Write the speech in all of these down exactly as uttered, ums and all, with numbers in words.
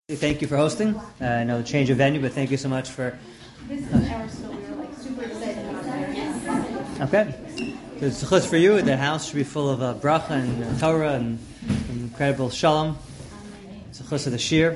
Thank you for hosting. Uh, I know the change of venue, but thank you so much for. This is our so we were like super excited about it. Okay, so it's a chus for you. The house should be full of uh, bracha and uh, Torah and, and incredible shalom. It's a chus of the shir.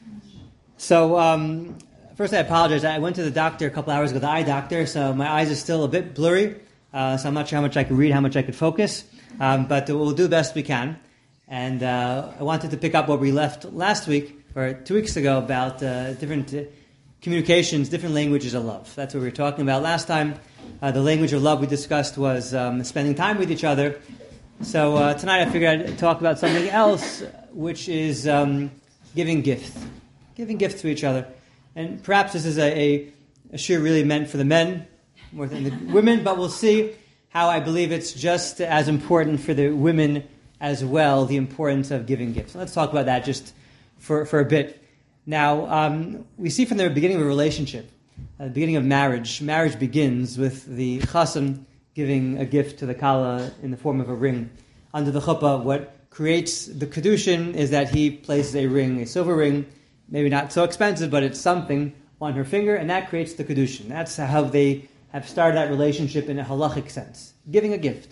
So um, first, I apologize. I went to the doctor a couple hours ago, the eye doctor. So my eyes are still a bit blurry. Uh, so I'm not sure how much I could read, how much I could focus. Um, but we'll do the best we can. And uh, I wanted to pick up where we left last week. Or two weeks ago about uh, different uh, communications, different languages of love. That's what we were talking about last time. Uh, the language of love we discussed was um, spending time with each other. So uh, tonight I figured I'd talk about something else, which is um, giving gifts. Giving gifts to each other. And perhaps this is a, a, a shir really meant for the men more than the women, but we'll see how I believe it's just as important for the women as well, the importance of giving gifts. So let's talk about that just For, for a bit. Now, um, we see from the beginning of a relationship, uh, the beginning of marriage, marriage begins with the chassan giving a gift to the kala in the form of a ring. Under the chuppah, what creates the kedushin is that he places a ring, a silver ring, maybe not so expensive, but it's something on her finger, and that creates the kedushin. That's how they have started that relationship in a halachic sense, giving a gift.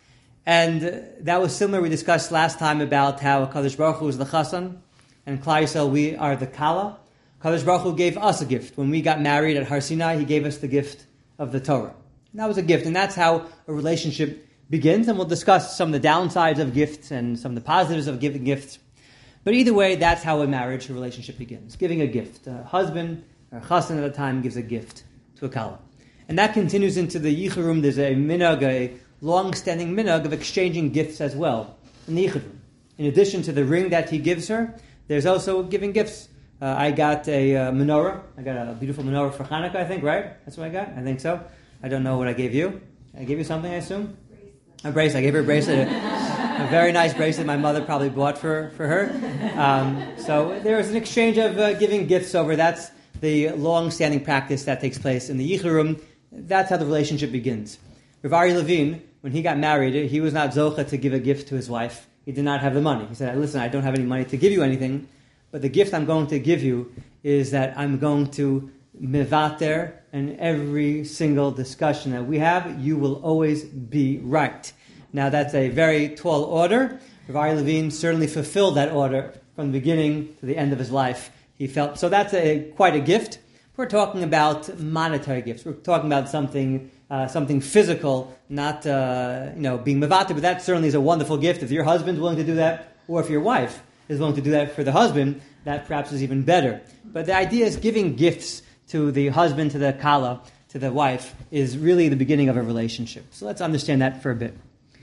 And uh, that was similar, we discussed last time about how Kadosh Baruch Hu is the chassan, and Klal Yisrael, we are the Kala. Kadosh Baruch Hu gave us a gift. When we got married at Har Sinai, He gave us the gift of the Torah. And that was a gift, and that's how a relationship begins. And we'll discuss some of the downsides of gifts and some of the positives of giving gifts. But either way, that's how a marriage, a relationship begins. Giving a gift. A husband, or a chassan at a time, gives a gift to a Kala. And that continues into the Yichurum. There's a minhag, a long-standing minhag of exchanging gifts as well in the Yichurum. In addition to the ring that he gives her, there's also giving gifts. Uh, I got a uh, menorah. I got a beautiful menorah for Hanukkah, I think, right? That's what I got? I think so. I don't know what I gave you. I gave you something, I assume? Bracelet. A bracelet. I gave her a bracelet. a, a very nice bracelet my mother probably bought for, for her. Um, so there's an exchange of uh, giving gifts over. That's the long-standing practice that takes place in the Yichurum. That's how the relationship begins. Rav Ari Levine, when he got married, he was not zocha to give a gift to his wife. He did not have the money. He said, listen, I don't have any money to give you anything, but the gift I'm going to give you is that I'm going to mevater, and every single discussion that we have, you will always be right. Now, that's a very tall order. Rav Ari Levine certainly fulfilled that order from the beginning to the end of his life. He felt so. That's a quite a gift. We're talking about monetary gifts. We're talking about something Uh, something physical, not uh, you know being mevater, but that certainly is a wonderful gift. If your husband's willing to do that, or if your wife is willing to do that for the husband, that perhaps is even better. But the idea is giving gifts to the husband, to the kala, to the wife, is really the beginning of a relationship. So let's understand that for a bit.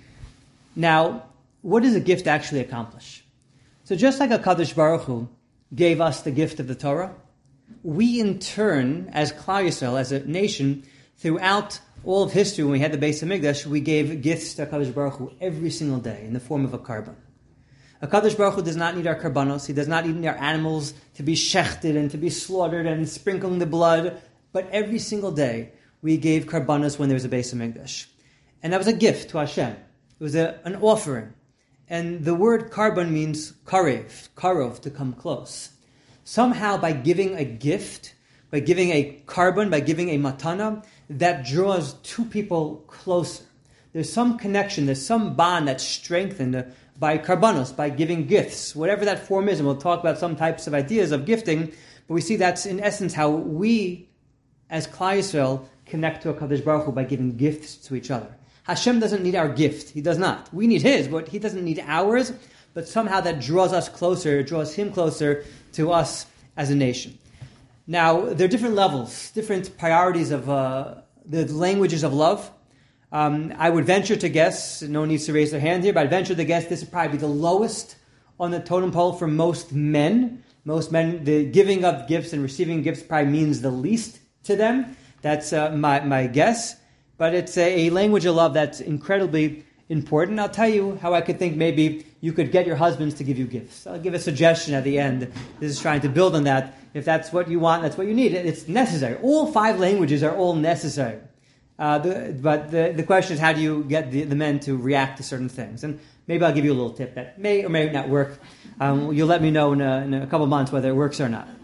Now, what does a gift actually accomplish? So just like a Kadosh Baruch Hu gave us the gift of the Torah, we in turn, as Klal Yisrael, as a nation, throughout all of history, when we had the Beis Hamikdash, we gave gifts to HaKadosh Baruch Hu every single day in the form of a karban. HaKadosh Baruch Hu does not need our karbanos. He does not need our animals to be shechted and to be slaughtered and sprinkling the blood. But every single day, we gave karbanos when there was a Beis Hamikdash. And that was a gift to Hashem. It was a, an offering. And the word karban means karev, karov, to come close. Somehow, by giving a gift, by giving a karban, by giving a matana, that draws two people closer. There's some connection, there's some bond that's strengthened by karbanos, by giving gifts, whatever that form is, and we'll talk about some types of ideas of gifting, but we see that's in essence how we, as Klal Yisrael, connect to a Kadosh Baruch Hu by giving gifts to each other. Hashem doesn't need our gift, He does not. We need His, but He doesn't need ours, but somehow that draws us closer, draws Him closer to us as a nation. Now, there are different levels, different priorities of uh, the languages of love. Um, I would venture to guess, no one needs to raise their hand here, but I'd venture to guess this would probably be the lowest on the totem pole for most men. Most men, the giving of gifts and receiving gifts probably means the least to them. That's uh, my, my guess. But it's a, a language of love that's incredibly important. I'll tell you how I could think maybe you could get your husbands to give you gifts. I'll give a suggestion at the end. This is trying to build on that. If that's what you want, that's what you need. It's necessary. All five languages are all necessary. Uh, the, but the, the question is, how do you get the, the men to react to certain things? And Maybe I'll give you a little tip that may or may not work. Um, you'll let me know in a, in a couple of months whether it works or not.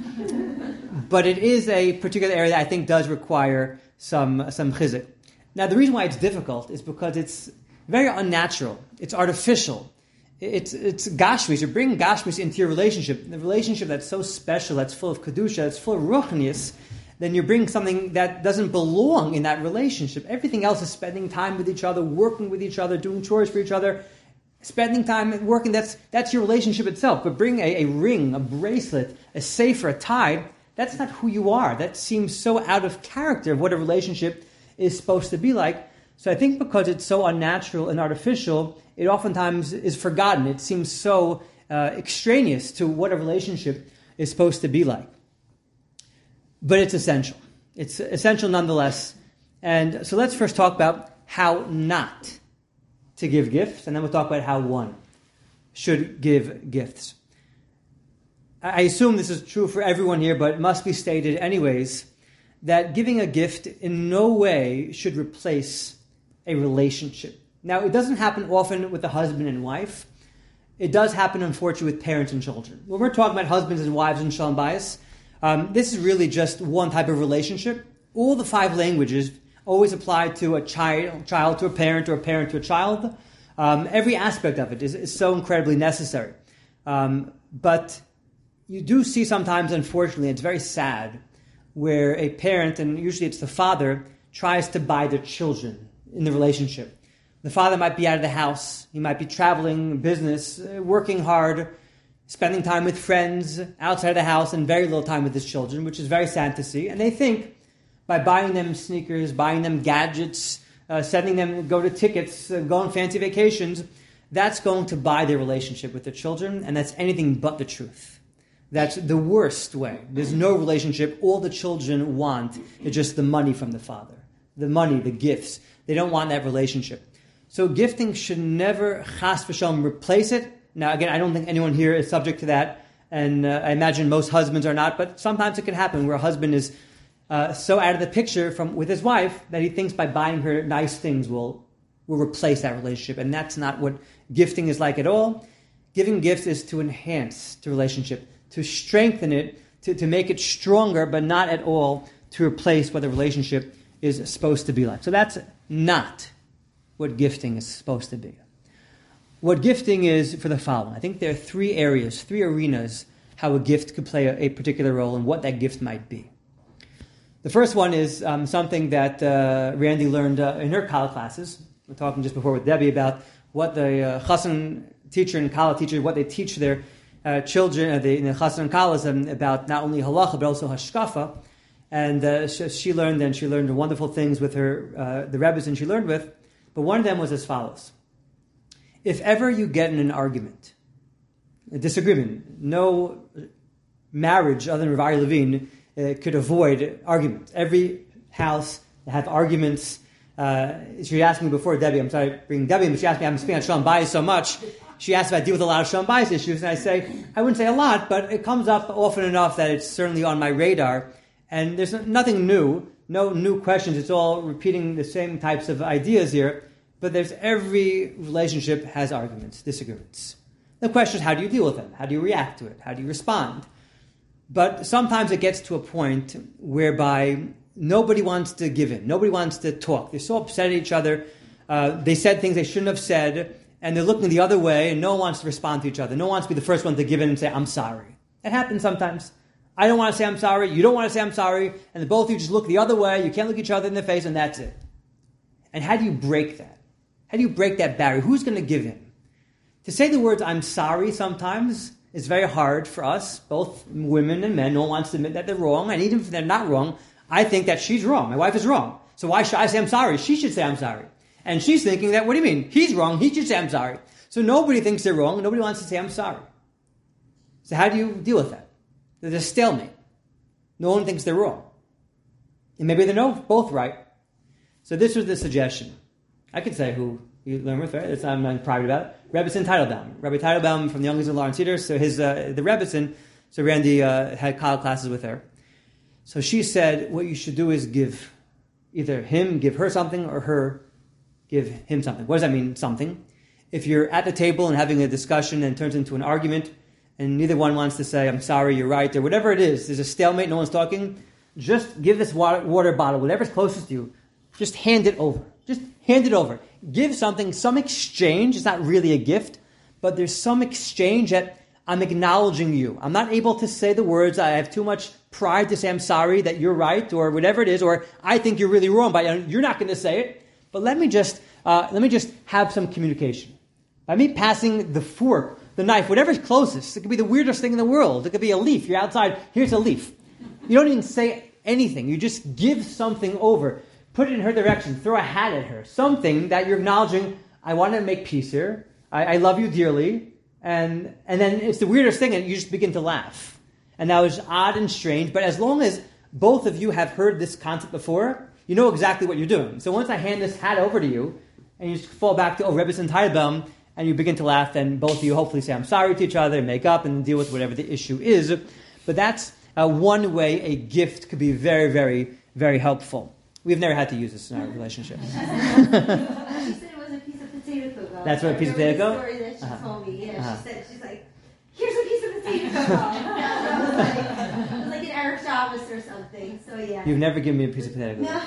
But it is a particular area that I think does require some some chizuk. Now, the reason why it's difficult is because it's very unnatural. It's artificial. It's it's gashmis. You're bringing gashmis into your relationship. The relationship that's so special, that's full of kedusha, that's full of ruchnius, then you're bringing something that doesn't belong in that relationship. Everything else is spending time with each other, working with each other, doing chores for each other, spending time and working. That's that's your relationship itself. But bring a, a ring, a bracelet, a sefer, a tie, that's not who you are. That seems so out of character of what a relationship is supposed to be like. So I think because it's so unnatural and artificial, it oftentimes is forgotten. It seems so uh, extraneous to what a relationship is supposed to be like. But it's essential. It's essential nonetheless. And so let's first talk about how not to give gifts, and then we'll talk about how one should give gifts. I assume this is true for everyone here, but it must be stated anyways, that giving a gift in no way should replace a relationship. Now, it doesn't happen often with the husband and wife. It does happen, unfortunately, with parents and children. When we're talking about husbands and wives in Shalom Bayis, um, this is really just one type of relationship. All the five languages always apply to a child, child to a parent, or a parent to a child. Um, every aspect of it is, is so incredibly necessary. Um, but you do see sometimes, unfortunately, it's very sad, where a parent, and usually it's the father, tries to buy their children in the relationship. The father might be out of the house. He might be traveling, business, working hard, spending time with friends outside of the house, and very little time with his children, which is very sad to see. And they think by buying them sneakers, buying them gadgets, uh, sending them go to tickets, uh, go on fancy vacations, that's going to buy their relationship with their children, and that's anything but the truth. That's the worst way. There's no relationship. All the children want is just the money from the father. The money, the gifts. They don't want that relationship. So gifting should never, chas v'shalom, replace it. Now, again, I don't think anyone here is subject to that, and uh, I imagine most husbands are not, but sometimes it can happen where a husband is uh, so out of the picture from with his wife that he thinks by buying her nice things will, will replace that relationship, and that's not what gifting is like at all. Giving gifts is to enhance the relationship, to strengthen it, to, to make it stronger, but not at all to replace what the relationship is supposed to be like. So that's not what gifting is supposed to be. What gifting is for the following. I think there are three areas, three arenas, how a gift could play a, a particular role and what that gift might be. The first one is um, something that uh, Randy learned uh, in her Kala classes. We're talking just before with Debbie about what the uh, Chassan teacher and Kala teacher, what they teach their uh, children, uh, the, the Chassan and Kalas, um, about not only halacha but also hashkafa. And uh, she, she learned, and she learned wonderful things with her, uh, the Rebbe's, and she learned with. But one of them was as follows. If ever you get in an argument, a disagreement, no marriage other than Rav Aryeh Levine uh, could avoid arguments. Every house that have arguments. Uh, she asked me before, Debbie, I'm sorry bringing Debbie in, but she asked me, I'm speaking on Shalom Bayis so much. She asked if I deal with a lot of Shalom Bayis issues, and I say, I wouldn't say a lot, but it comes up often enough that it's certainly on my radar. And there's nothing new, no new questions. It's all repeating the same types of ideas here. But there's every relationship has arguments, disagreements. The question is, how do you deal with them? How do you react to it? How do you respond? But sometimes it gets to a point whereby nobody wants to give in. Nobody wants to talk. They're so upset at each other. Uh, they said things they shouldn't have said, and they're looking the other way, and no one wants to respond to each other. No one wants to be the first one to give in and say, I'm sorry. It happens sometimes. I don't want to say I'm sorry. You don't want to say I'm sorry. And the both of you just look the other way. You can't look each other in the face, and that's it. And how do you break that? How do you break that barrier? Who's going to give in? To say the words, I'm sorry, sometimes is very hard for us, both women and men. No one wants to admit that they're wrong. And even if they're not wrong, I think that she's wrong. My wife is wrong. So why should I say I'm sorry? She should say I'm sorry. And she's thinking that, what do you mean? He's wrong. He should say I'm sorry. So nobody thinks they're wrong. Nobody wants to say I'm sorry. So how do you deal with that? There's a stalemate. No one thinks they're wrong. And maybe they're no, both right. So this was the suggestion. I could say who you learn with, right? It's, I'm not private about it. Rebbetzin Teitelbaum. Rabbi Teitelbaum from the Youngers of Lawrence Cedar. So his, uh, the Rebbetzin, so Randy uh, had college classes with her. So she said, what you should do is give either him, give her something, or her, give him something. What does that mean, something? if you're at the table and having a discussion and it turns into an argument, and neither one wants to say, I'm sorry, you're right, or whatever it is, there's a stalemate, no one's talking, just give this water, water bottle, whatever's closest to you, just hand it over. Just hand it over. Give something, some exchange. It's not really a gift, but there's some exchange that I'm acknowledging you. I'm not able to say the words. I have too much pride to say I'm sorry that you're right, or whatever it is, or I think you're really wrong, but you're not going to say it. But let me just uh, let me just have some communication. By me passing the fork, the knife, whatever's closest. It could be the weirdest thing in the world. It could be a leaf. You're outside. Here's a leaf. You don't even say anything. You just give something over. Put it in her direction. Throw a hat at her. Something that you're acknowledging, I want to make peace here. I, I love you dearly. And and then it's the weirdest thing, and you just begin to laugh. And that was odd and strange. But as long as both of you have heard this concept before, you know exactly what you're doing. So once I hand this hat over to you, and you just fall back to, oh, Rebbe's and Teilbaum, and you begin to laugh, then both of you hopefully say, I'm sorry to each other, make up, and deal with whatever the issue is. But that's uh, one way a gift could be very, very, very helpful. We've never had to use this in our relationship. She said it was a piece of potato cook. That's what a piece of potato cook? The story that she Uh-huh. told me. Yeah, Uh-huh. she said, she's like, here's a piece of potato cook. It was like, it was like an Erev Shabbos or something. So yeah. You've never given me a piece of potato cook.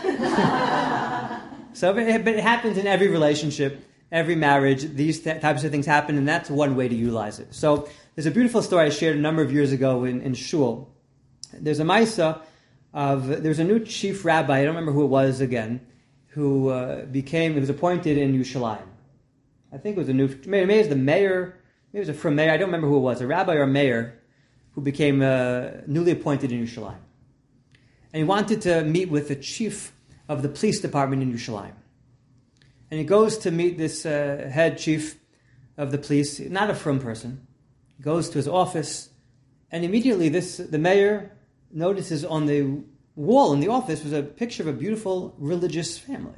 No. So, but it, but it happens in every relationship, every marriage. These th- types of things happen, and that's one way to utilize it. So there's a beautiful story I shared a number of years ago in, in Shul. There's a Maisa of, there's a new chief rabbi, I don't remember who it was again, who uh, became, he was appointed in Yerushalayim. I think it was a new, maybe, maybe it was the mayor, maybe it was a from mayor, I don't remember who it was, a rabbi or a mayor who became uh, newly appointed in Yerushalayim. And he wanted to meet with the chief of the police department in Yerushalayim. And he goes to meet this uh, head chief of the police, not a frum person. He goes to his office, and immediately this the mayor notices on the wall in the office was a picture of a beautiful religious family.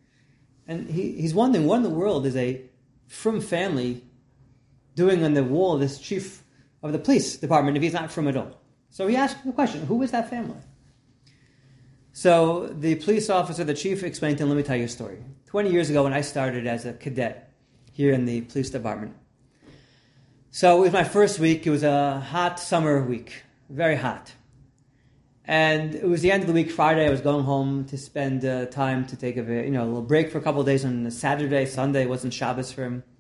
And he, he's wondering, what in the world is a frum family doing on the wall of this chief of the police department if he's not frum at all? So he asked the question, who is that family? So the police officer, the chief, explained to him, let me tell you a story. twenty years ago when I started as a cadet here in the police department. So it was my first week. It was a hot summer week, very hot. And it was the end of the week, Friday. I was going home to spend uh, time to take a, you know, a little break for a couple of days on Saturday. Sunday wasn't Shabbos for him.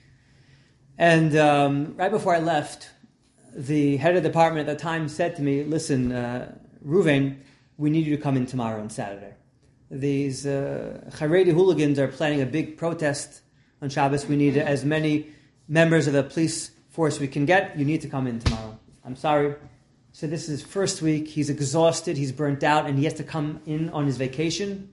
And um, right before I left, the head of the department at the time said to me, listen, uh, Reuven, we need you to come in tomorrow on Saturday. These uh, Haredi hooligans are planning a big protest on Shabbos. We need as many members of the police force we can get. You need to come in tomorrow. I'm sorry. So this is his first week. He's exhausted. He's burnt out. And he has to come in on his vacation.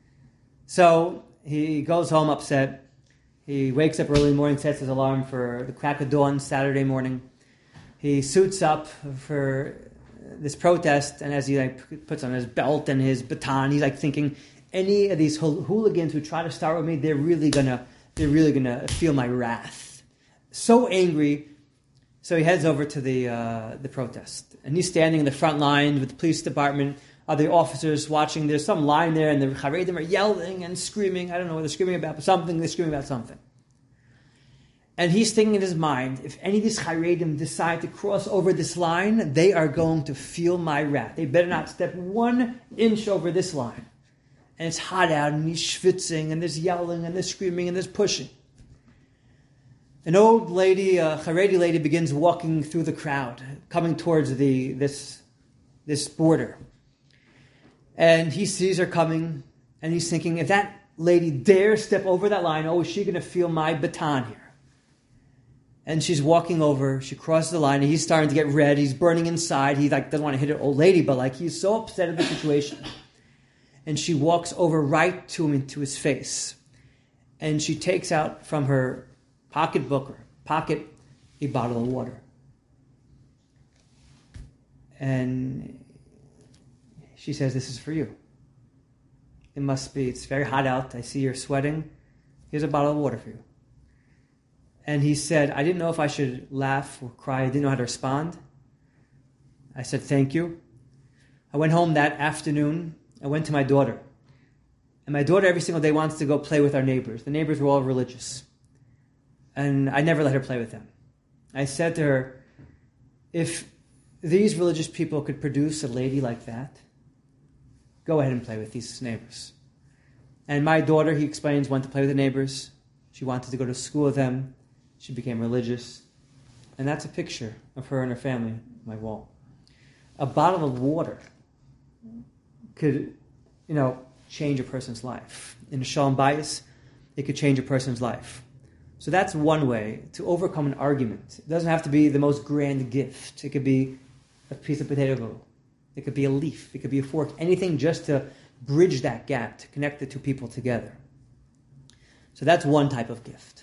So he goes home upset. He wakes up early in the morning, sets his alarm for the crack of dawn Saturday morning. He suits up for this protest, and as he like puts on his belt and his baton, he's like thinking, any of these hooligans who try to start with me, they're really gonna, they're really gonna feel my wrath. So angry, so he heads over to the uh, the protest, and he's standing in the front line with the police department, other officers watching. There's some line there, and the Haredim are yelling and screaming. I don't know what they're screaming about, but something. They're screaming about something. And he's thinking in his mind, if any of these Haredim decide to cross over this line, they are going to feel my wrath. They better not step one inch over this line. And it's hot out, and he's schwitzing, and there's yelling, and there's screaming, and there's pushing. An old lady, a Haredi lady, begins walking through the crowd, coming towards the this, this border. And he sees her coming, and he's thinking, if that lady dares step over that line, oh, is she going to feel my baton here? And she's walking over, she crosses the line, and he's starting to get red, he's burning inside, he like doesn't want to hit an old lady, but like he's so upset at the situation. And she walks over right to him into his face. And she takes out from her pocketbook or pocket a bottle of water. And she says, this is for you. It must be, it's very hot out, I see you're sweating. Here's a bottle of water for you. And he said, I didn't know if I should laugh or cry. I didn't know how to respond. I said, thank you. I went home that afternoon. I went to my daughter. And my daughter every single day wants to go play with our neighbors. The neighbors were all religious. And I never let her play with them. I said to her, if these religious people could produce a lady like that, go ahead and play with these neighbors. And my daughter, he explains, wanted to play with the neighbors. She wanted to go to school with them. She became religious. And that's a picture of her and her family on my wall. A bottle of water could, you know, change a person's life. In a Shalom Bayis, it could change a person's life. So that's one way to overcome an argument. It doesn't have to be the most grand gift. It could be a piece of potato glue. It could be a leaf. It could be a fork. Anything just to bridge that gap, to connect the two people together. So that's one type of gift.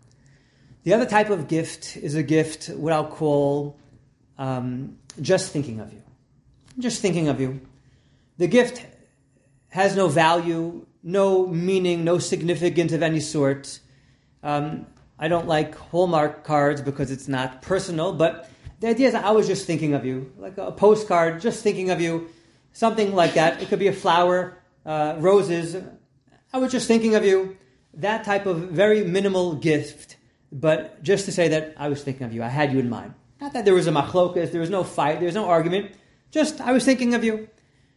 The other type of gift is a gift, what I'll call um, just thinking of you. Just thinking of you. The gift has no value, no meaning, no significance of any sort. Um, I don't like Hallmark cards because it's not personal, but the idea is that I was just thinking of you. Like a postcard, just thinking of you. Something like that. It could be a flower, uh, roses. I was just thinking of you. That type of very minimal gift, but just to say that I was thinking of you. I had you in mind. Not that there was a machlokas, there was no fight, there was no argument. Just, I was thinking of you.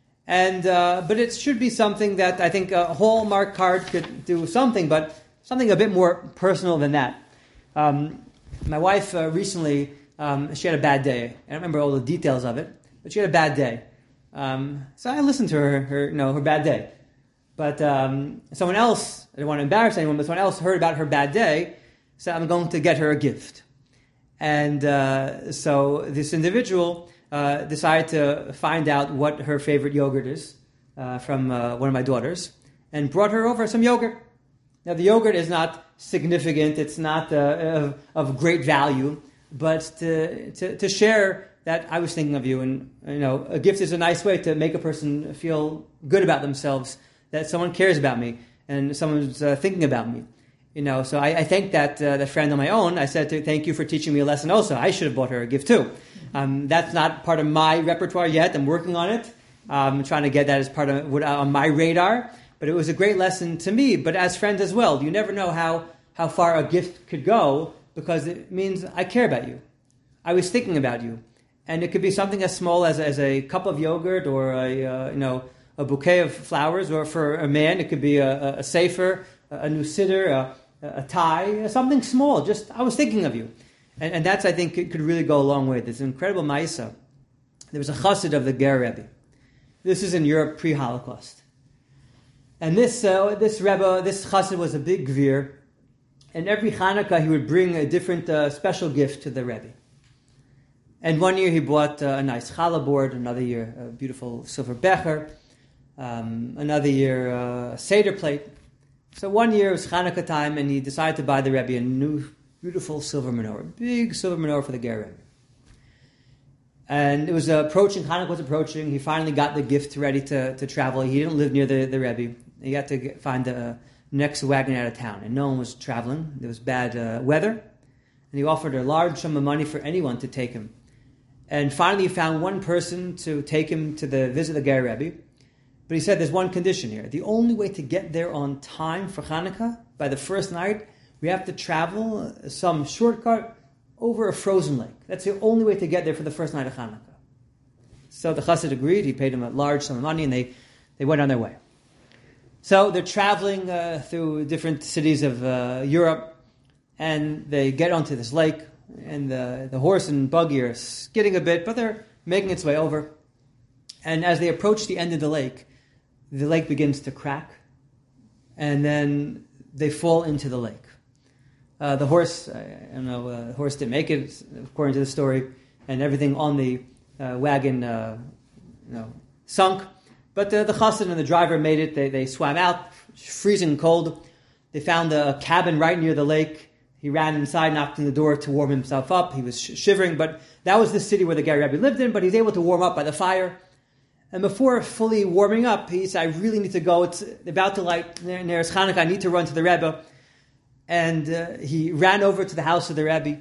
And uh, but it should be something that I think a Hallmark card could do something, but something a bit more personal than that. Um, my wife uh, recently, um, she had a bad day. I don't remember all the details of it, but she had a bad day. Um, so I listened to her, her, you know, her bad day. But um, someone else, I don't want to embarrass anyone, but someone else heard about her bad day, so I'm going to get her a gift. And uh, so this individual uh, decided to find out what her favorite yogurt is uh, from uh, one of my daughters, and brought her over some yogurt. Now the yogurt is not significant, it's not uh, of, of great value, but to, to, to share that I was thinking of you, and you know, a gift is a nice way to make a person feel good about themselves, that someone cares about me, and someone's uh, thinking about me. You know, so I, I thanked that uh, that friend on my own. I said, to, thank you for teaching me a lesson also. I should have bought her a gift too. Um, that's not part of my repertoire yet. I'm working on it. I'm trying to get that as part of what, uh, on my radar. But it was a great lesson to me, but as friends as well. You never know how, how far a gift could go, because it means I care about you. I was thinking about you. And it could be something as small as, as a cup of yogurt, or a, uh, you know, a bouquet of flowers, or for a man, it could be a, a, a sefer, a new siddur, a, a tie, something small. Just, I was thinking of you. And, and that's, I think, it could really go a long way. This incredible ma'isa. There was a chassid of the Ger Rebbe. This is in Europe pre-Holocaust. And this uh, this Rebbe, this chassid was a big gvir. And every Hanukkah he would bring a different uh, special gift to the Rebbe. And one year he bought uh, a nice challah board, another year a beautiful silver becher, um, another year uh, a seder plate. So one year it was Hanukkah time, and he decided to buy the Rebbe a new, beautiful silver menorah, big silver menorah for the Ger Rebbe. And it was uh, approaching, Hanukkah was approaching. He finally got the gift ready to, to travel. He didn't live near the, the Rebbe. He had to get, find the next wagon out of town, and no one was traveling. There was bad uh, weather, and he offered a large sum of money for anyone to take him. And finally he found one person to take him to the visit the Ger Rebbe. But he said there's one condition here. The only way to get there on time for Hanukkah, by the first night, we have to travel some shortcut over a frozen lake. That's the only way to get there for the first night of Hanukkah. So the chassid agreed. He paid him a large sum of money, and they, they went on their way. So they're traveling uh, through different cities of uh, Europe, and they get onto this lake, and the, the horse and buggy are skidding a bit, but they're making its way over. And as they approach the end of the lake, the lake begins to crack, and then they fall into the lake. Uh, the horse, I don't know, uh, the horse didn't make it, according to the story, and everything on the uh, wagon, uh, you know, sunk. But the, the chassid and the driver made it. They, they swam out, freezing cold. They found a cabin right near the lake. He ran inside, knocked on the door to warm himself up. He was sh- shivering, but that was the city where the Ger Rebbe lived in, but he's able to warm up by the fire. And before fully warming up, he said, I really need to go. It's about to light Neres Chanukah. I need to run to the Rebbe. And uh, he ran over to the house of the Rebbe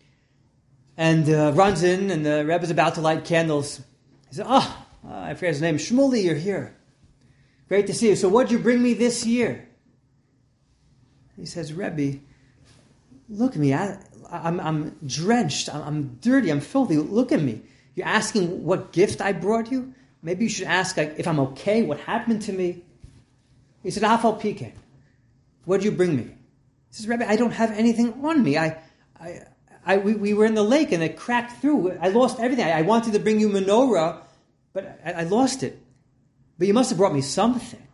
and uh, runs in, and the Rebbe's about to light candles. He said, oh, uh, I forget his name. Shmuley, you're here. Great to see you. So what'd you bring me this year? He says, Rebbe, look at me. I, I'm, I'm drenched. I'm, I'm dirty. I'm filthy. Look at me. You're asking what gift I brought you? Maybe you should ask like, if I'm okay, what happened to me? He said, Afal Pike. What did you bring me? He says, Rabbi, I don't have anything on me. I, I, I we, we were in the lake and it cracked through. I lost everything. I, I wanted to bring you menorah, but I, I lost it. But you must have brought me something.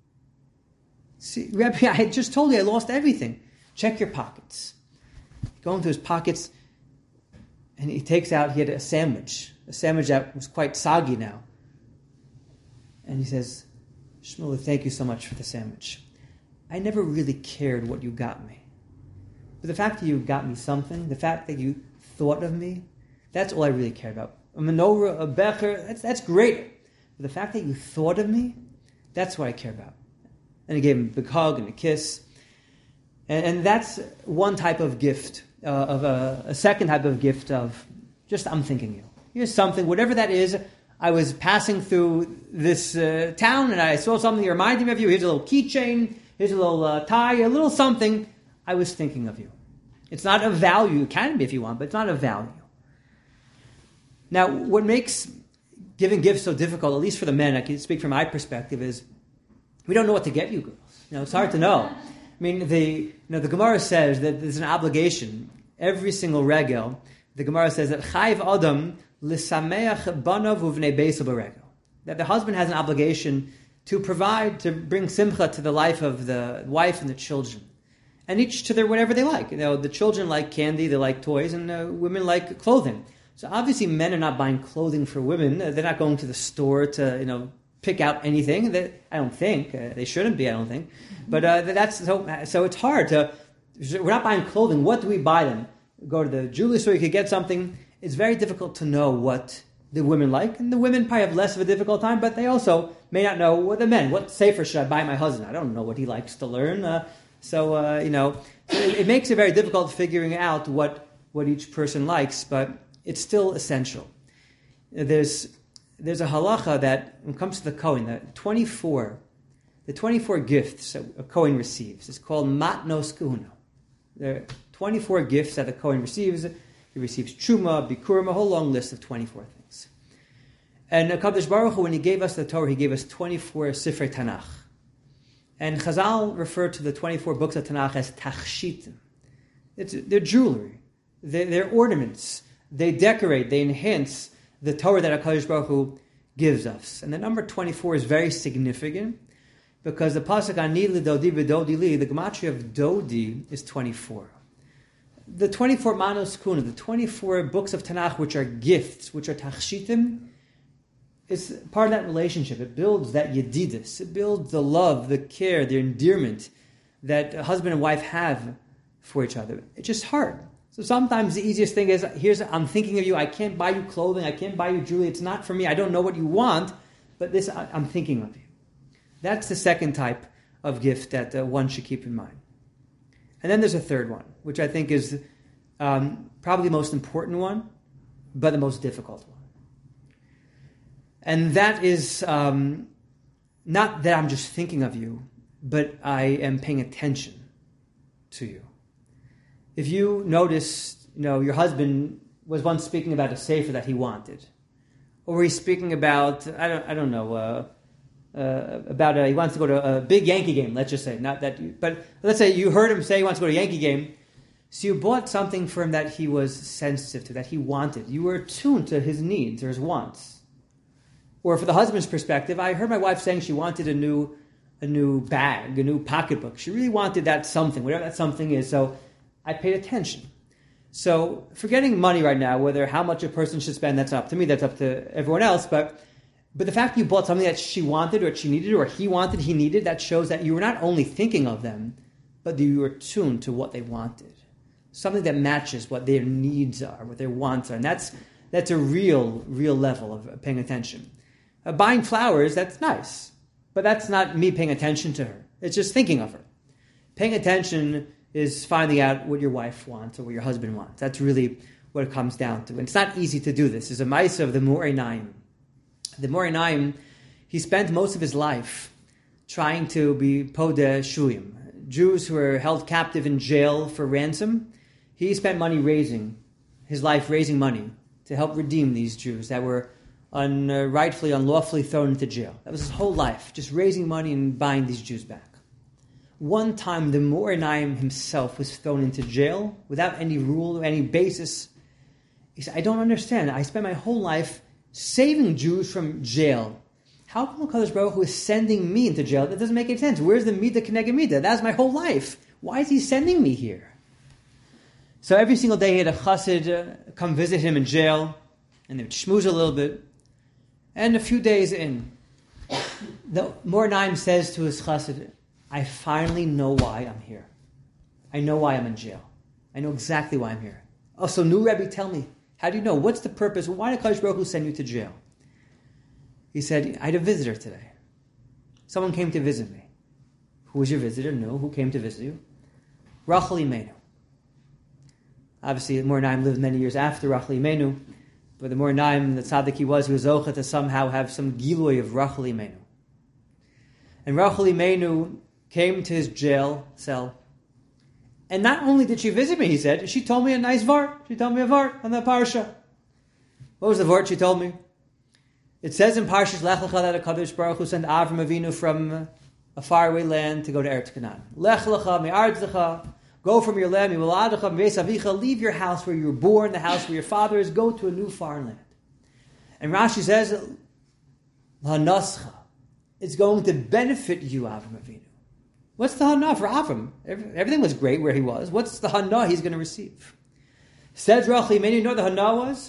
See, Rabbi, I just told you I lost everything. Check your pockets. Go into his pockets, and he takes out, he had a sandwich, a sandwich that was quite soggy now. And he says, Shmuel, thank you so much for the sandwich. I never really cared what you got me. But the fact that you got me something, the fact that you thought of me, that's all I really care about. A menorah, a becher, that's, that's great. But the fact that you thought of me, that's what I care about. And he gave him a big hug and a kiss. And, and that's one type of gift, uh, of a, a second type of gift of just, I'm thinking you. Here's something, whatever that is. I was passing through this uh, town and I saw something that reminded me of you. Here's a little keychain. Here's a little uh, tie, a little something. I was thinking of you. It's not a value. It can be if you want, but it's not a value. Now, what makes giving gifts so difficult, at least for the men, I can speak from my perspective, is we don't know what to get you girls. You know, it's hard to know. I mean, the you know the Gemara says that there's an obligation. Every single regel, the Gemara says that Chayv Adam L'sameach banav uvnei beiso b'regel. That the husband has an obligation to provide, to bring simcha to the life of the wife and the children. And each to their whatever they like. You know, the children like candy, they like toys, and uh, women like clothing. So obviously men are not buying clothing for women. Uh, they're not going to the store to, you know, pick out anything. That I don't think. Uh, they shouldn't be, I don't think. But uh, that's so, so it's hard to, we're not buying clothing. What do we buy them? Go to the jewelry store, you could get something. It's very difficult to know what the women like. And the women probably have less of a difficult time, but they also may not know what the men, what sefer should I buy my husband? I don't know what he likes to learn. Uh, so, uh, you know, it, it makes it very difficult figuring out what, what each person likes, but it's still essential. There's there's a halacha that, when it comes to the Kohen, the twenty-four, the twenty-four gifts that a Kohen receives. It's called matnos kuhuna. There are twenty-four gifts that the Kohen receives. He receives truma, bikurim, a whole long list of twenty-four things. And HaKadosh Baruch Hu, when he gave us the Torah, he gave us twenty-four Sifrei Tanakh. And Chazal referred to the twenty-four books of Tanakh as tachshitim. It's, they're jewelry. They're, they're ornaments. They decorate, they enhance the Torah that HaKadosh Baruch Hu gives us. And the number twenty-four is very significant because the pasuk Ani l'Dodi v'Dodi li, the gematria of Dodi is twenty-four. The twenty-four manos kuna, the twenty-four books of Tanakh, which are gifts, which are tachshitim, is part of that relationship. It builds that yedidus. It builds the love, the care, the endearment that a husband and wife have for each other. It's just hard. So sometimes the easiest thing is, here's, I'm thinking of you, I can't buy you clothing, I can't buy you jewelry, it's not for me, I don't know what you want, but this, I, I'm thinking of you. That's the second type of gift that uh, one should keep in mind. And then there's a third one, which I think is um, probably the most important one, but the most difficult one. And that is um, not that I'm just thinking of you, but I am paying attention to you. If you notice, you know, your husband was once speaking about a sefer that he wanted, or he's speaking about, I don't, I don't know, uh, uh, about a, he wants to go to a big Yankee game. Let's just say, not that, you, but let's say you heard him say he wants to go to a Yankee game, so you bought something for him that he was sensitive to, that he wanted. You were attuned to his needs or his wants. Or for the husband's perspective, I heard my wife saying she wanted a new, a new bag, a new pocketbook. She really wanted that something, whatever that something is. So I paid attention. So forgetting money right now, whether how much a person should spend, that's up to me, that's up to everyone else. But but the fact that you bought something that she wanted or she needed or he wanted, he needed, that shows that you were not only thinking of them, but that you were tuned to what they wanted. Something that matches what their needs are, what their wants are. And that's that's a real, real level of paying attention. Uh, buying flowers, that's nice. But that's not me paying attention to her. It's just thinking of her. Paying attention is finding out what your wife wants or what your husband wants. That's really what it comes down to. And it's not easy to do this. There's a ma'aseh of the Moreh Naim. The Moreh Naim, he spent most of his life trying to be podeh shuyim, Jews who were held captive in jail for ransom. he spent money raising, his life raising money to help redeem these Jews that were un, uh, rightfully, unlawfully thrown into jail. That was his whole life, just raising money and buying these Jews back. One time, the Me'or Einayim himself was thrown into jail without any rule or any basis. He said, I don't understand. I spent my whole life saving Jews from jail. How come HaKadosh Baruch Hu is sending me into jail? That doesn't make any sense. Where's the Midah Keneged Midah? That's my whole life. Why is he sending me here? So every single day he had a chassid uh, come visit him in jail, and they would schmooze a little bit. And a few days in, the Me'or Einayim says to his chassid, I finally know why I'm here. I know why I'm in jail. I know exactly why I'm here. Oh, so new Rebbe, tell me, how do you know? What's the purpose? Why did HaKadosh Baruch Hu send you to jail? He said, I had a visitor today. Someone came to visit me. Who was your visitor? No. Who came to visit you? Rachel Imenu. Obviously, the Me'or Einayim lived many years after Rachel Imenu, but the Me'or Einayim, the tzaddik he was, he was zocheh to somehow have some gilui of Rachel Imenu. And Rachel Imenu came to his jail cell. And not only did she visit me, he said, she told me a nice vart. She told me a vart on the parsha. What was the vart she told me? It says in Parshas Lech Lecha that HaKadosh Baruch Hu sent Avram Avinu from a faraway land to go to Eretz Canaan. Lech Lecha mi'artzecha, go from your land, mi'voladecha mi'veis avicha, leave your house where you were born, the house where your father is, go to a new foreign land. And Rashi says, L'hanascha, it's going to benefit you, Avram Avinu. What's the hana for Avram? Everything was great where he was. What's the hana he's going to receive? Says Rachel Imenu, you know what the hana was?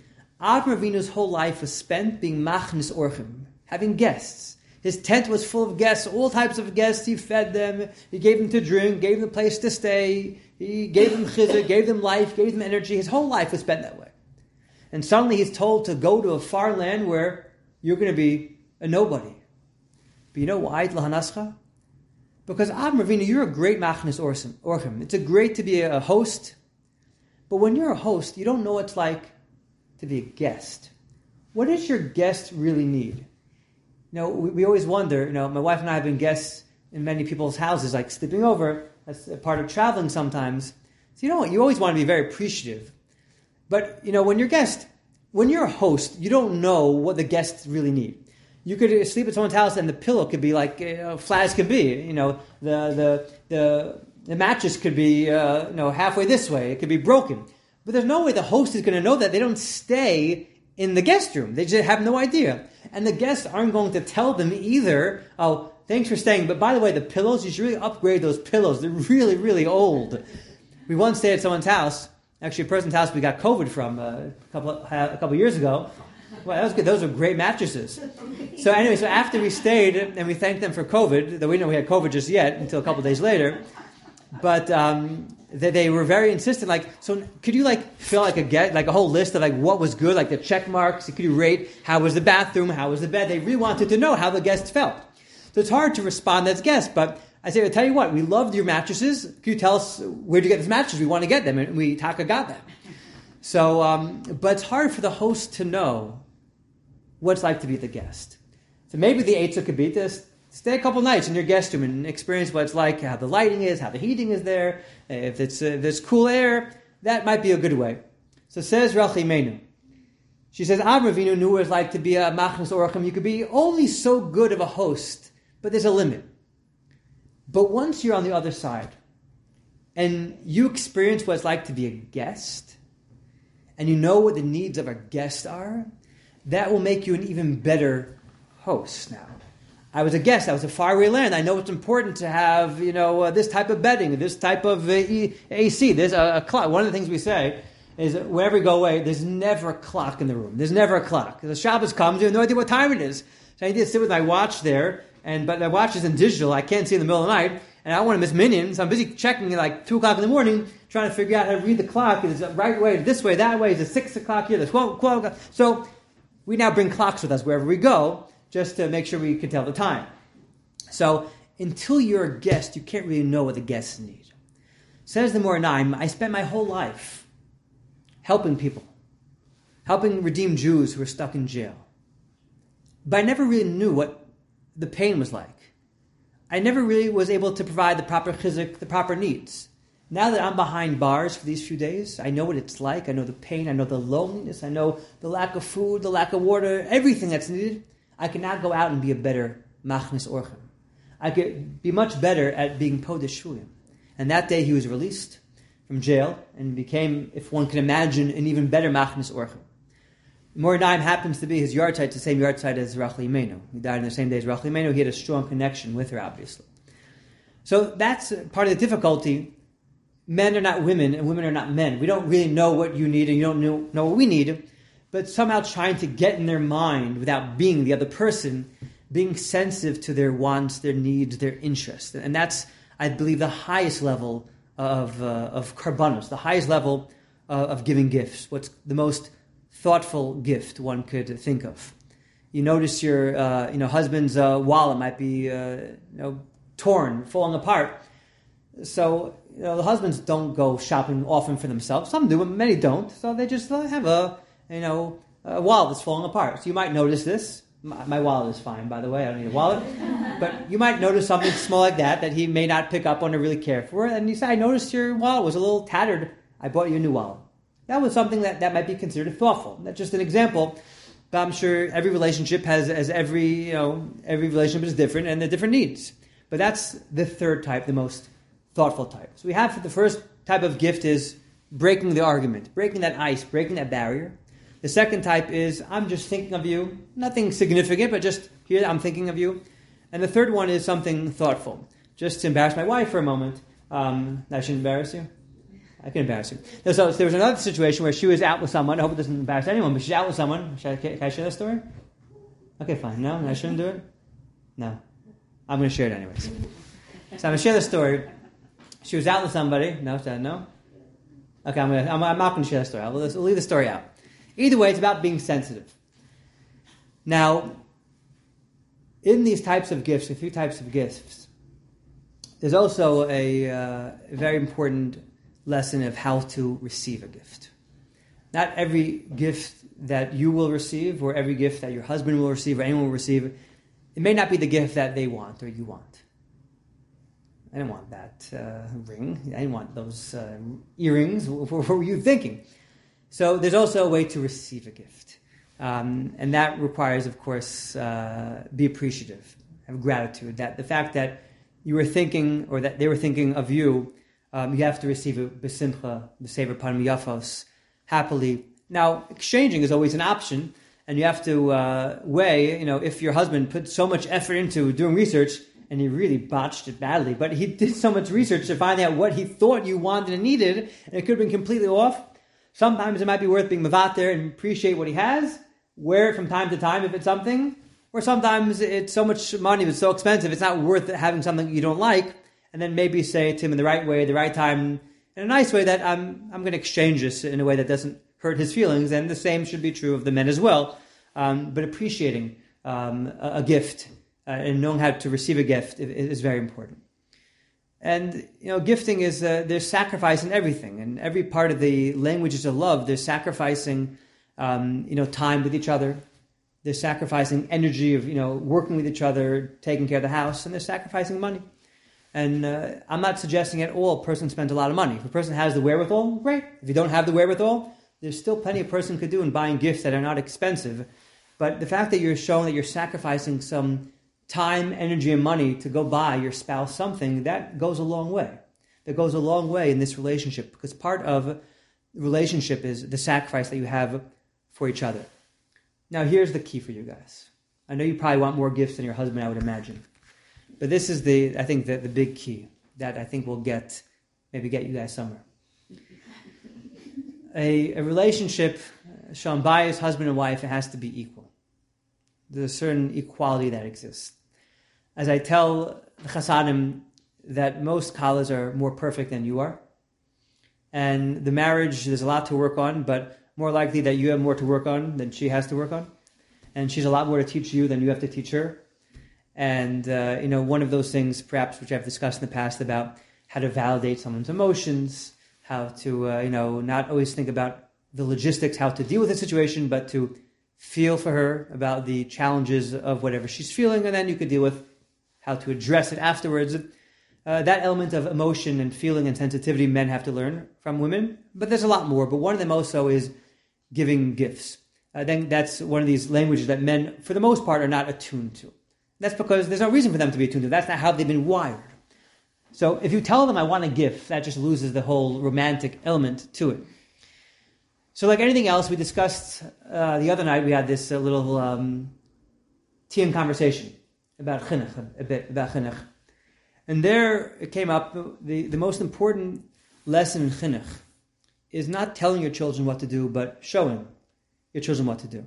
Avram Avinu's whole life was spent being machnis orchim, having guests. His tent was full of guests, all types of guests. He fed them, he gave them to drink, gave them a place to stay, he gave them chizuk, gave them life, gave them energy. His whole life was spent that way. And suddenly he's told to go to a far land where you're going to be a nobody. But you know why, L'hanascha? Because Avram Avinu, you're a great machnis orchim. It's a great to be a host. But when you're a host, you don't know what it's like to be a guest. What does your guest really need? You know, we, we always wonder, you know, my wife and I have been guests in many people's houses, like sleeping over. That's a part of traveling sometimes. So you know what? You always want to be very appreciative. But, you know, when you're a guest, when you're a host, you don't know what the guests really need. You could sleep at someone's house and the pillow could be like, you know, flat as could be. You know, the the the, the mattress could be, uh, you know, halfway this way. It could be broken. But there's no way the host is going to know that. They don't stay in the guest room. They just have no idea. And the guests aren't going to tell them either, oh, thanks for staying, but by the way, the pillows, you should really upgrade those pillows. They're really, really old. We once stayed at someone's house, actually a person's house we got COVID from uh, a couple a couple years ago. Well, that was good. Those were great mattresses. So anyway, so after we stayed, and we thanked them for COVID, though we didn't know we had COVID just yet, until a couple days later, but um, they, they were very insistent, like, so could you like fill like a get like a whole list of like what was good, like the check marks, could you rate how was the bathroom, how was the bed? They really wanted to know how the guests felt. So it's hard to respond as guests, but I say, I'll tell you what, we loved your mattresses. Could you tell us where'd you get these mattresses? We want to get them, and we Taka got them. So, um, but it's hard for the host to know what it's like to be the guest. So maybe the eitzah could be to stay a couple nights in your guest room and experience what it's like, how the lighting is, how the heating is there. If it's uh, if there's cool air, that might be a good way. So says Rachel Imenu. She says, Avram Avinu knew what it's like to be a machnas orchim. You could be only so good of a host, but there's a limit. But once you're on the other side, and you experience what it's like to be a guest, and you know what the needs of a guest are, that will make you an even better host now. I was a guest. I was a faraway land. I know it's important to have, you know, uh, this type of bedding, this type of uh, A C. There's a, a clock. One of the things we say is that whenever we go away, there's never a clock in the room. There's never a clock. The Shabbos comes, you have no idea what time it is. So I need to sit with my watch there, and but my watch isn't digital. I can't see in the middle of the night, and I don't want to miss minyan, so I'm busy checking at like two o'clock in the morning, trying to figure out how to read the clock. Is it the right way, this way, that way? Is it six o'clock here? There's twelve o'clock. So we now bring clocks with us wherever we go, just to make sure we can tell the time. So until you're a guest, you can't really know what the guests need. Says the Me'or Einayim, I spent my whole life helping people, helping redeem Jews who were stuck in jail. But I never really knew what the pain was like. I never really was able to provide the proper chizuk, the proper needs. Now that I'm behind bars for these few days, I know what it's like. I know the pain. I know the loneliness. I know the lack of food, the lack of water, everything that's needed. I can now go out and be a better machnis orchim. I could be much better at being podesh shvuyim. And that day he was released from jail and became, if one can imagine, an even better machnis orchim. Mordechai happens to be his yahrzeit, it's the same yahrzeit as Rachel Imenu. He died on the same day as Rachel Imenu. He had a strong connection with her, obviously. So that's part of the difficulty. Men are not women, and women are not men. We don't really know what you need, and you don't know, know what we need. But somehow trying to get in their mind without being the other person, being sensitive to their wants, their needs, their interests. And that's, I believe, the highest level of uh, of karbanos, the highest level uh, of giving gifts. What's the most thoughtful gift one could think of? You notice your uh, you know husband's uh, wallet might be uh, you know torn, falling apart. So you know the husbands don't go shopping often for themselves. Some do, but many don't. So they just uh, have a you know a wallet that's falling apart. So you might notice this. My, my wallet is fine, by the way. I don't need a wallet. But you might notice something small like that that he may not pick up on or really care for. And you say, I noticed your wallet was a little tattered. I bought you a new wallet. That was something that, that might be considered thoughtful. That's just an example. But I'm sure every relationship has, as every, you know, every relationship is different and there are different needs. But that's the third type, the most thoughtful type. So we have the first type of gift is breaking the argument, breaking that ice, breaking that barrier. The second type is, I'm just thinking of you. Nothing significant, but just here, I'm thinking of you. And the third one is something thoughtful. Just to embarrass my wife for a moment. Um, I shouldn't embarrass you? I can embarrass you. No, so there was another situation where she was out with someone. I hope it doesn't embarrass anyone, but she's out with someone. Should I, can I share the story? Okay, fine. No? I shouldn't do it? No. I'm going to share it anyways. So I'm going to share the story. She was out with somebody. No? No? Okay, I'm, gonna, I'm, I'm not going to share the story. I'll, I'll leave the story out. Either way, it's about being sensitive. Now, in these types of gifts, a few types of gifts, there's also a, uh, a very important lesson of how to receive a gift. Not every gift that you will receive, or every gift that your husband will receive, or anyone will receive, it may not be the gift that they want or you want. I didn't want that uh, ring. I didn't want those uh, earrings. What, what were you thinking? So there's also a way to receive a gift. Um, and that requires, of course, uh, be appreciative, have gratitude. That the fact that you were thinking, or that they were thinking of you, um, you have to receive it b'simcha, b'sever panim yafos, happily. Now, exchanging is always an option, and you have to uh, weigh, you know, if your husband put so much effort into doing research, and he really botched it badly, but he did so much research to find out what he thought you wanted and needed, and it could have been completely off. Sometimes it might be worth being mevater and appreciate what he has, wear it from time to time if it's something, or sometimes it's so much money, it's so expensive, it's not worth having something you don't like, and then maybe say to him in the right way, the right time, in a nice way, that I'm I'm going to exchange this in a way that doesn't hurt his feelings, and the same should be true of the men as well. Um, but appreciating um, a, a gift uh, and knowing how to receive a gift is, is very important. And, you know, gifting is, uh, there's sacrifice in everything. And every part of the languages of love, they're sacrificing, um, you know, time with each other. They're sacrificing energy of, you know, working with each other, taking care of the house. And they're sacrificing money. And uh, I'm not suggesting at all a person spends a lot of money. If a person has the wherewithal, great. If you don't have the wherewithal, there's still plenty a person could do in buying gifts that are not expensive. But the fact that you're showing that you're sacrificing some time, energy, and money to go buy your spouse something, that goes a long way. That goes a long way in this relationship, because part of the relationship is the sacrifice that you have for each other. Now, here's the key for you guys. I know you probably want more gifts than your husband, I would imagine. But this is the, I think, the, the big key that I think will get, maybe get you guys somewhere. A, a relationship, Shalom Bayis, husband and wife, it has to be equal. There's a certain equality that exists. As I tell the Chasadim that most Kalas are more perfect than you are. And the marriage, there's a lot to work on, but more likely that you have more to work on than she has to work on. And she's a lot more to teach you than you have to teach her. And, uh, you know, one of those things, perhaps, which I've discussed in the past about how to validate someone's emotions, how to, uh, you know, not always think about the logistics, how to deal with the situation, but to feel for her about the challenges of whatever she's feeling, and then you could deal with how to address it afterwards. Uh, that element of emotion and feeling and sensitivity men have to learn from women, but there's a lot more. But one of them also is giving gifts. I think that's one of these languages that men, for the most part, are not attuned to. That's because there's no reason for them to be attuned to. That's not how they've been wired. So if you tell them, I want a gift, that just loses the whole romantic element to it. So like anything else, we discussed uh, the other night, we had this uh, little um, tea and conversation about chinuch, a bit about chinuch. And there it came up, the, the most important lesson in chinuch is not telling your children what to do, but showing your children what to do.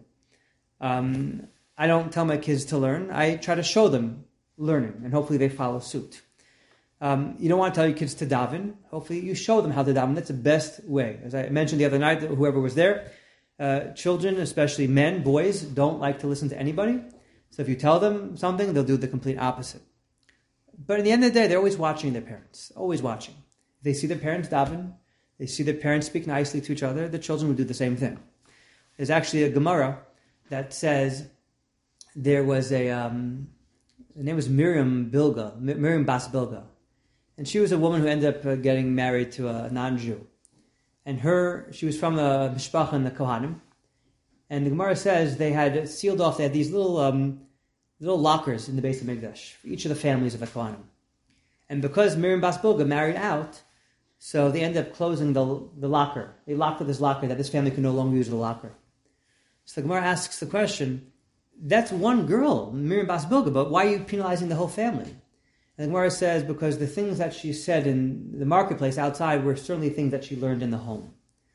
Um, I don't tell my kids to learn. I try to show them learning, and hopefully they follow suit. Um, you don't want to tell your kids to daven. Hopefully you show them how to daven. That's the best way. As I mentioned the other night, whoever was there, uh, children, especially men, boys, don't like to listen to anybody. So if you tell them something, they'll do the complete opposite. But at the end of the day, they're always watching their parents, always watching. If they see their parents daven, they see their parents speak nicely to each other, the children will do the same thing. There's actually a Gemara that says there was a, um, the name was Miriam Bilga, Miriam Bas Bilga. And she was a woman who ended up uh, getting married to a non-Jew. And her, she was from a mishpacha in the Kohanim. And the Gemara says they had sealed off, they had these little um, little lockers in the base of Mikdash for each of the families of the Kohanim. And because Miriam Bas Bilga married out, so they ended up closing the, the locker. They locked up this locker that this family could no longer use the locker. So the Gemara asks the question, that's one girl, Miriam Bas Bilga, but why are you penalizing the whole family? And the Gemara says, because the things that she said in the marketplace outside were certainly things that she learned in the home.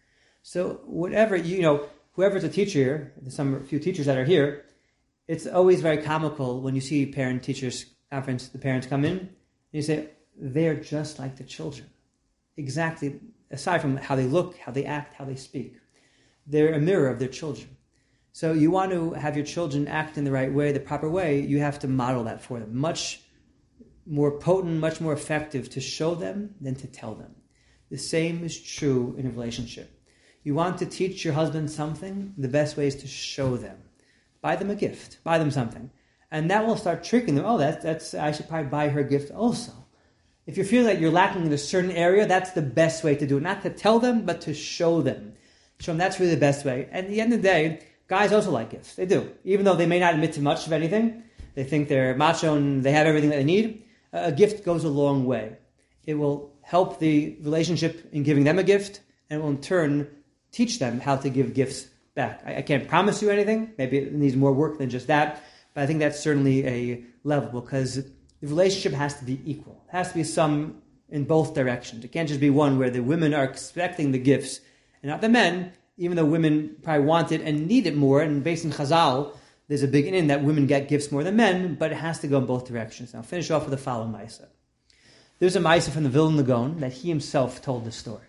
So whatever, you know, whoever's a teacher here, there's some few teachers that are here, it's always very comical when you see parent-teachers conference, the parents come in, and you say, they're just like the children. Exactly, aside from how they look, how they act, how they speak. They're a mirror of their children. So you want to have your children act in the right way, the proper way, you have to model that for them. Much more potent, much more effective to show them than to tell them. The same is true in a relationship. You want to teach your husband something, the best way is to show them. Buy them a gift, buy them something. And that will start tricking them. Oh, that's, that's I should probably buy her a gift also. If you feel that you're lacking in a certain area, that's the best way to do it. Not to tell them, but to show them. Show them that's really the best way. And at the end of the day, guys also like gifts. They do. Even though they may not admit to much of anything, they think they're macho and they have everything that they need. A gift goes a long way. It will help the relationship in giving them a gift, and it will in turn teach them how to give gifts back. I, I can't promise you anything. Maybe it needs more work than just that. But I think that's certainly a level, because the relationship has to be equal. It has to be some in both directions. It can't just be one where the women are expecting the gifts and not the men, even though women probably want it and need it more. And based on Chazal, there's a big in that women get gifts more than men, but it has to go in both directions. Now, I'll finish off with the following Maisa. There's a Maisa from the Vilna Gaon that he himself told the story.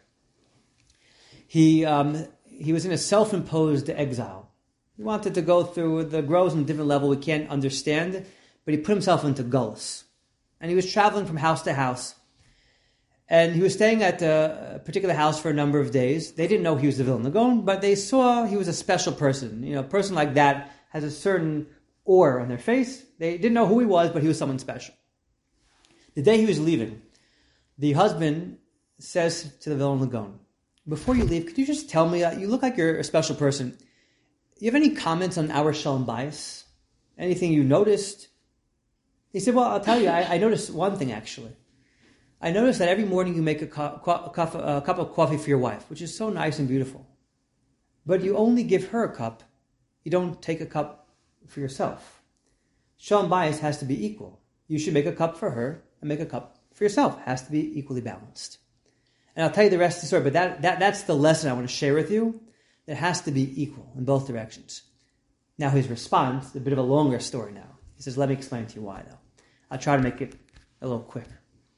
He um, he was in a self-imposed exile. He wanted to go through the grows on a different level we can't understand, but he put himself into gullus. And he was traveling from house to house. And he was staying at a particular house for a number of days. They didn't know he was the Vilna Gaon, but they saw he was a special person. You know, a person like that has a certain aura on their face. They didn't know who he was, but he was someone special. The day he was leaving, the husband says to the Vilna Gaon, before you leave, could you just tell me, uh, you look like you're a special person. Do you have any comments on our Shalom Bayis? Anything you noticed? He said, well, I'll tell you, I, I noticed one thing actually. I noticed that every morning you make a, cu- cu- a, cup, a cup of coffee for your wife, which is so nice and beautiful. But you only give her a cup. You don't take a cup for yourself. Shalom Bayis has to be equal. You should make a cup for her and make a cup for yourself. It has to be equally balanced. And I'll tell you the rest of the story, but that, that that's the lesson I want to share with you. It has to be equal in both directions. Now his response, a bit of a longer story now. He says, let me explain to you why though. I'll try to make it a little quicker.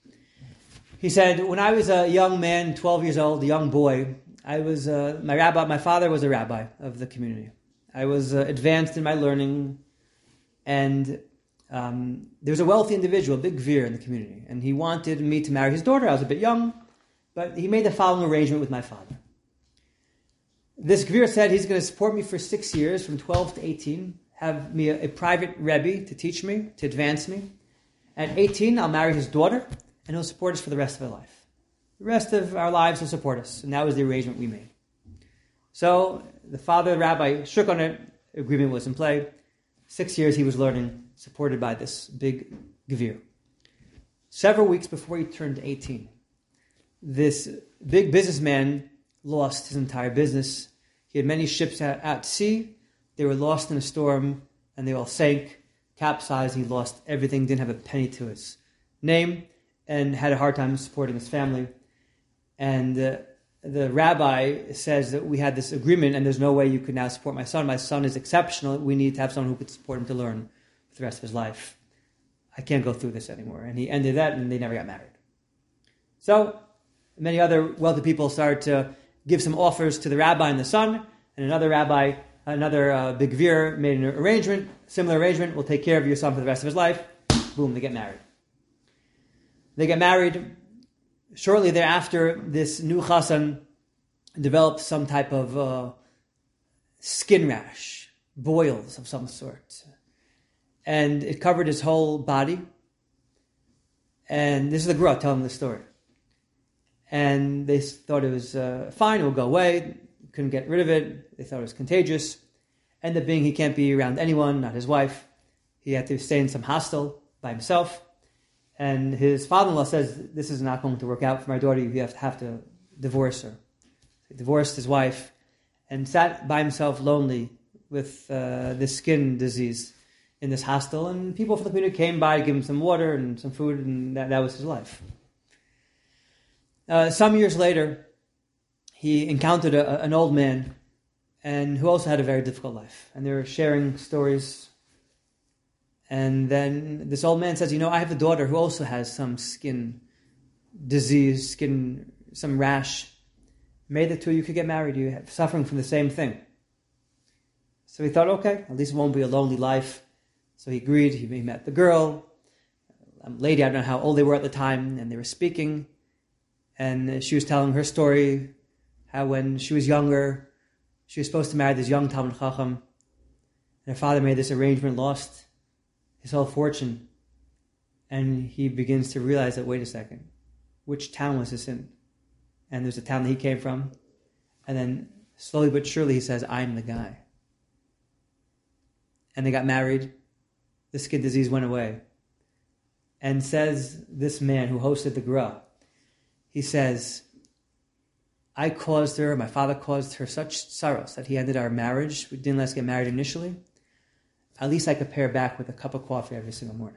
He said, when I was a young man, twelve years old, a young boy, I was, uh, my rabbi, my father was a rabbi of the community. I was uh, advanced in my learning, and um, there was a wealthy individual, a big gvir in the community, and he wanted me to marry his daughter. I was a bit young, but he made the following arrangement with my father. This gvir said he's going to support me for six years, from twelve to eighteen, have me a, a private rebbe to teach me, to advance me. At eighteen, I'll marry his daughter, and he'll support us for the rest of our life. The rest of our lives will support us, and that was the arrangement we made. So the father, the rabbi, shook on it. Agreement was in play. Six years he was learning, supported by this big gevir. Several weeks before he turned eighteen, this big businessman lost his entire business. He had many ships at, at sea. They were lost in a storm, and they all sank, capsized. He lost everything, didn't have a penny to his name, and had a hard time supporting his family. And uh, the rabbi says that we had this agreement, and there's no way you could now support my son. My son is exceptional. We need to have someone who could support him to learn for the rest of his life. I can't go through this anymore. And he ended that, and they never got married. So many other wealthy people started to give some offers to the rabbi and the son, and another rabbi, another uh, big gevir made an arrangement, similar arrangement, will take care of your son for the rest of his life. Boom, they get married. They get married. Shortly thereafter, this new chassan developed some type of uh, skin rash, boils of some sort. And it covered his whole body. And this is the Gra telling the story. And they thought it was uh, fine, it will go away. Couldn't get rid of it. They thought it was contagious. Ended up being he can't be around anyone, not his wife. He had to stay in some hostel by himself. And his father-in-law says, this is not going to work out for my daughter. You have to, have to divorce her. He divorced his wife and sat by himself lonely with uh, this skin disease in this hostel. And people from the community came by to give him some water and some food, and that, that was his life. Uh, some years later, he encountered a, an old man and who also had a very difficult life. And they were sharing stories. And then this old man says, you know, I have a daughter who also has some skin disease, skin, some rash. Maybe the two of you could get married. You're suffering from the same thing. So he thought, okay, at least it won't be a lonely life. So he agreed. He met the girl, a lady, I don't know how old they were at the time, and they were speaking. And she was telling her story, how when she was younger, she was supposed to marry this young Talmid Chacham. And her father made this arrangement, lost his whole fortune. And he begins to realize that, wait a second, which town was this in? And there's a town that he came from. And then slowly but surely he says, I'm the guy. And they got married. The skin disease went away. And says this man who hosted the Gra, he says, I caused her, my father caused her such sorrows that he ended our marriage. We didn't let us get married initially. At least I could pay her back with a cup of coffee every single morning.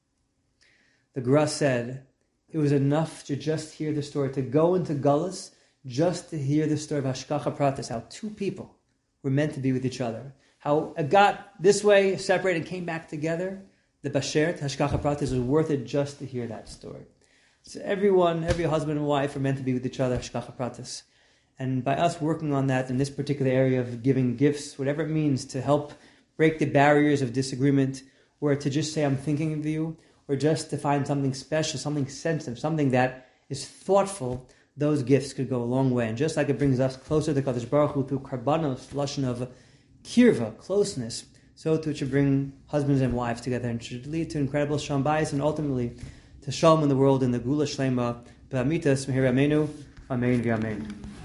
The Gra said, it was enough to just hear the story, to go into Gullus, just to hear the story of Hashgacha Pratis, how two people were meant to be with each other. How it got this way, separated, and came back together. The Bashert, Hashgacha Pratis, was worth it just to hear that story. So everyone, every husband and wife are meant to be with each other, Hashgacha Pratis. And by us working on that in this particular area of giving gifts, whatever it means to help break the barriers of disagreement, or to just say, I'm thinking of you, or just to find something special, something sensitive, something that is thoughtful, those gifts could go a long way. And just like it brings us closer to Kadosh Baruch Hu through karbanos, lashon of kirva, closeness, so too it should bring husbands and wives together and should lead to incredible shalom bayis and ultimately to shalom in the world in the Gula Shlema, B'amitas Mehir Amenu, Amen v'Amen.